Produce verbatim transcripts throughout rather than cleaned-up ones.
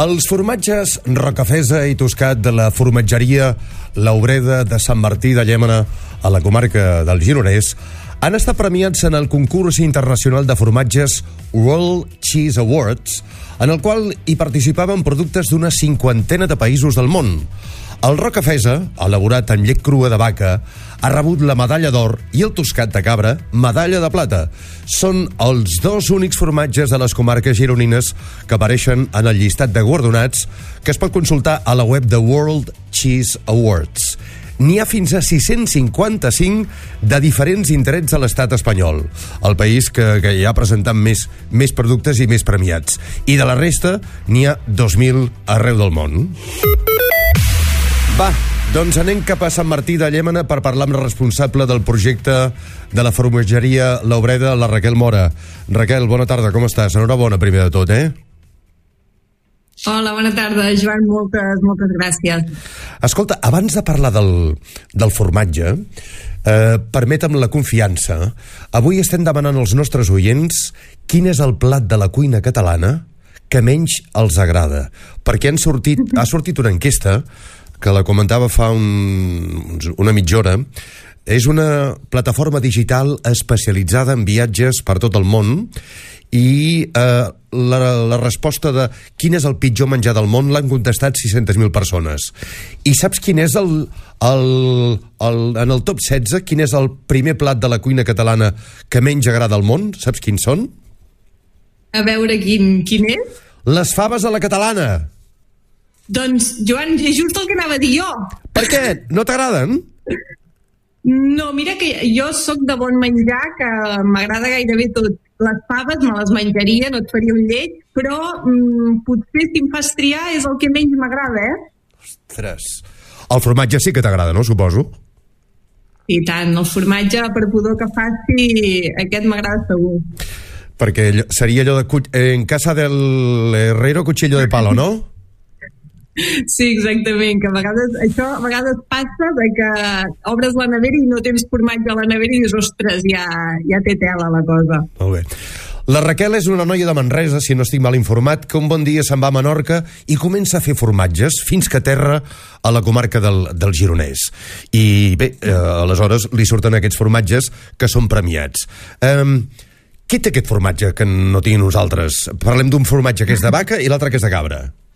Els formatges Rocafesa i Toscat de la formatgeria L'Obreda de Sant Martí de Llémena, a la comarca del Gironès, han estat premiats en el concurs internacional de formatges World Cheese Awards, en el qual hi participaven productes d'una cinquantena de països del món. El Rocafesa, elaborat amb llet crua de vaca, ha rebut la medalla d'or i el Toscat de cabra, medalla de plata. Són els dos únics formatges de les comarques gironines que apareixen en el llistat de guardonats que es pot consultar a la web de World Cheese Awards. N'hi ha fins a sis-cents cinquanta-cinc de diferents indrets a l'estat espanyol, el país que, que hi ha presentat més, més productes i més premiats. I de la resta, n'hi ha dos mil arreu del món. Va, doncs anem cap a Sant Martí de Llémena per parlar amb el responsable del projecte de la formatgeria L'Obreda, la Raquel Mora. Raquel, bona tarda, com estàs? Enhorabona, primer de tot, eh? Hola, bona tarda, Joan, moltes, moltes gràcies. Escolta, abans de parlar del, del formatge, eh, permetem la confiança. Avui estem demanant als nostres oients quin és el plat de la cuina catalana que menys els agrada. Perquè han sortit, ha sortit una enquesta que la comentava fa un, una mitja hora. És una plataforma digital especialitzada en viatges per tot el món i eh, la, la resposta de quin és el pitjor menjar del món l'han contestat sis-centes mil persones. I saps quin és el, el, el, en el top setze, quin és el primer plat de la cuina catalana que menys agrada al món? Saps quins són? A veure quin, quin és? Les faves a la catalana. Doncs, Joan, és just el que anava a dir jo. Per què? No t'agraden? No, mira que jo sóc de bon menjar, que m'agrada gairebé tot. Les faves me les menjaria, no et faria un lleig, però mm, potser si em fas triar és el que menys m'agrada, eh? Ostres. El formatge sí que t'agrada, no? Suposo. I tant, el formatge, per pudor que faci, aquest m'agrada segur. Perquè seria allò de... En casa del herrero, cuchillo de palo, no? Sí, exactament, que a vegades això a vegades passa de que obres la nevera i no tens formatge a la nevera i dius, ostres, ja, ja té tela la cosa. Molt bé. La Raquel és una noia de Manresa, si no estic mal informat, que un bon dia se'n va a Menorca i comença a fer formatges fins que aterra a la comarca del, del Gironès. I bé, eh, aleshores li surten aquests formatges que són premiats. Eh, què té aquest formatge que no tinguin nosaltres? Parlem d'un formatge que és de vaca i l'altre que és de cabra.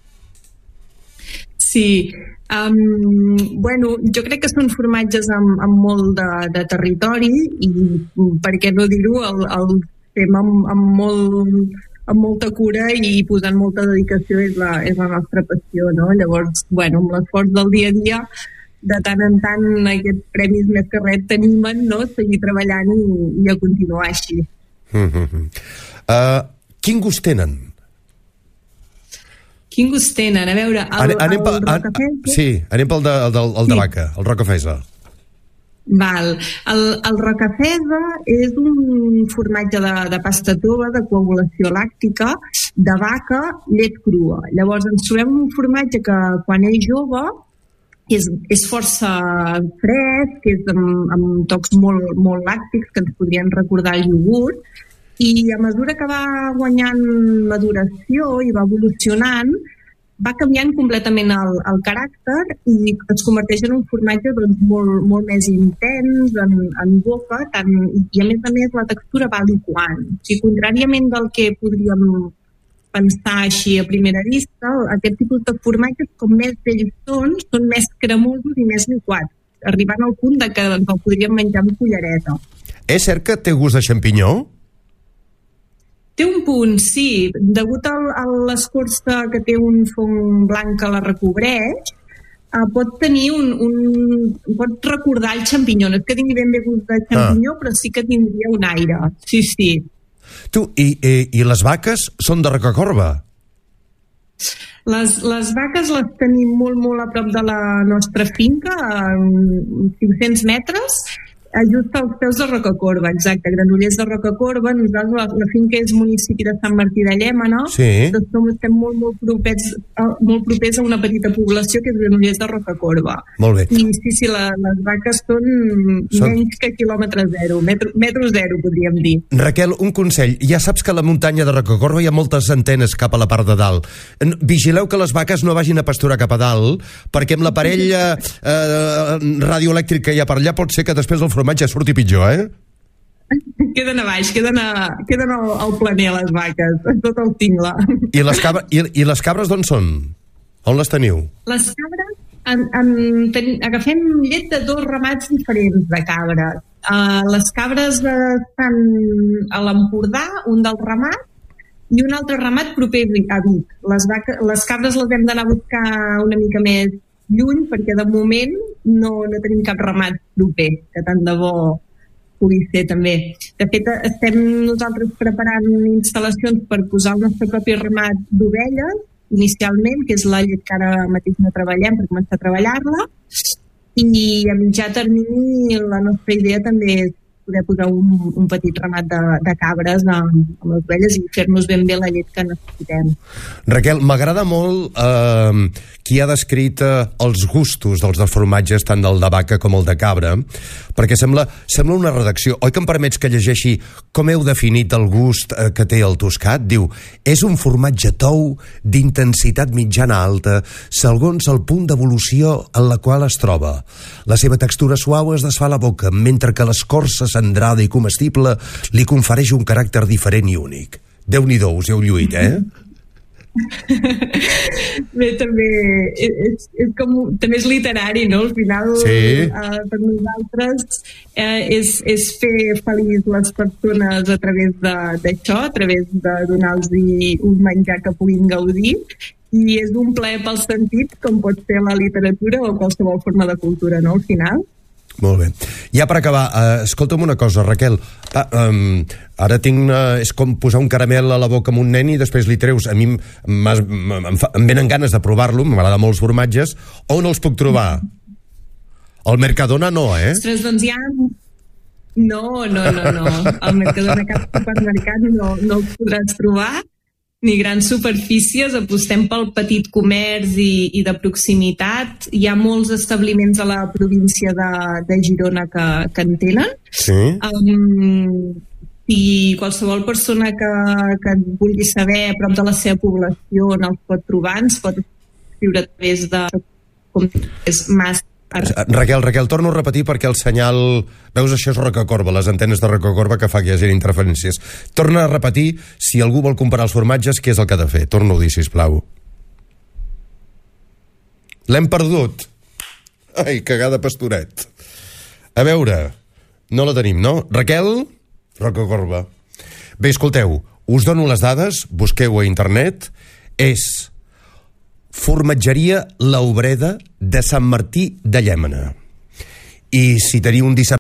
Sí, um, bueno, jo crec que són formatges amb, amb molt de, de territori i, per què no dir-ho, el, el fem amb, amb, molt, amb molta cura i posant molta dedicació és la, és la nostra passió, no? Llavors, bueno, amb l'esforç del dia a dia, de tant en tant aquests premis més que res t'animen, no?, a seguir treballant i, i a continuar així. Mm-hmm. Uh, quin gust tenen? Quin gust tenen? A veure, el, anem, anem el, el Rocafesa... Sí, anem pel de, el de, el de sí. Vaca, el Rocafesa. Val. El, el Rocafesa és un formatge de, de pasta tova, de coagulació làctica, de vaca, llet crua. Llavors ens trobem un formatge que quan és jove és, és força fresc, és amb, amb tocs molt, molt làctics que ens podrien recordar el iogurt, i a mesura que va guanyant maduració i va evolucionant, va canviant completament el, el caràcter i es converteix en un formatge doncs, molt, molt més intens en, en boca, tant, i a més a més la textura va liquant. O sigui, contràriament del que podríem pensar així a primera vista, aquest tipus de formatges, com més vells són, són més cremosos i més liquats, arribant al punt de que doncs, el podríem menjar amb cullereta. És cert que té gust de xampinyó? Té un punt, sí. Degut a, a l'escorça que té un fong blanc que la recobreix, eh, pot tenir un, un... pot recordar el xampinyó. No és que tingui ben bé gust de xampinyó, ah. però sí que tindria un aire. Sí, sí. Tu, i, i, i les vaques són de Rocacorba? Les, les vaques les tenim molt, molt a prop de la nostra finca, a cinc-cents metres. just als peus de Rocacorba, exacte, Granollers de Rocacorba. Nosaltres, la, la finca és municipi de Sant Martí de Llémena, sí. Doncs som, estem molt, molt, propers, molt propers a una petita població que és Granollers de Rocacorba. Molt bé. I sí, sí, la, les vaques són, són menys que quilòmetre zero, metro, metro zero, podríem dir. Raquel, un consell. Ja saps que a la muntanya de Rocacorba hi ha moltes antenes cap a la part de dalt. Vigileu que les vaques no vagin a pasturar cap a dalt, perquè amb l'aparell eh, radioelèctric que hi ha per allà pot ser que després el formatge surti pitjor, eh? Queden a baix, queden, a, queden al, al planer les vaques, tot el tingle. I les, cabra, i, i les cabres d'on són? On les teniu? Les cabres, en, en, ten, agafem llet de dos ramats diferents de cabres. Uh, les cabres estan a l'Empordà, un del ramat, i un altre ramat proper a Vic. Les, vaca, les cabres les hem d'anar a buscar una mica més lluny, perquè de moment no, no tenim cap ramat proper, que tant de bo pugui ser també. De fet, estem nosaltres preparant instal·lacions per posar el nostre propi ramat d'ovelles, inicialment, que és la llet que ara mateix no treballem, per començar a treballar-la, i a mitjà termini la nostra idea també és poder posar un, un petit ramat de, de cabres amb, amb les ovelles i fer-nos ben bé la llet que necessitem. Raquel, m'agrada molt eh, qui ha descrit eh, els gustos dels de formatges, tant del de vaca com el de cabra, perquè sembla, sembla una redacció. Oi que em permets que llegeixi com heu definit el gust eh, que té el Toscat? Diu, és un formatge tou d'intensitat mitjana alta segons el punt d'evolució en la qual es troba. La seva textura suau es desfà a la boca, mentre que l'escorça centrada i comestible li confereix un caràcter diferent i únic. Déu-n'hi-do, us heu lluït, eh? Bé, també és, és com, també és literari, no? Al final, sí. uh, per nosaltres uh, és, és fer feliç les persones a través d'això, a través de donar-los un menjar que puguin gaudir, i és un plaer pels sentits, com pot ser la literatura o qualsevol forma de cultura, no? Al final. Molt bé. Ja per acabar, uh, escolta'm una cosa, Raquel. Ah, um, ara tinc... Uh, és com posar un caramel a la boca amb un nen i després li treus. A mi em, em, fa, em venen ganes de provar-lo, m'agrada molt els formatges. On els puc trobar? Al Mercadona no, eh? Ostres, doncs hi ha... No, no, no, no. Al Mercadona, cap supermercat no, no els podràs trobar, ni grans superfícies. Apostem pel petit comerç i, i de proximitat. Hi ha molts establiments a la província de, de Girona que, que en tenen. Sí. Um, i qualsevol persona que, que vulgui saber a prop de la seva població on els pot trobar, ens pot escriure a través de com és Mas. Raquel, Raquel, torno a repetir perquè el senyal... Veus, això és Rocacorba, les antenes de Rocacorba que fa que hi hagi interferències. Torna a repetir, si algú vol comparar els formatges, què és el que ha de fer? Torna a dir, sisplau. L'hem perdut. Ai, cagada pastoret. A veure, no la tenim, no? Raquel? Rocacorba. Bé, escolteu, us dono les dades, busqueu a internet, és... Formatgeria La Obreda de Sant Martí de Llémena. I si teniu un dissabte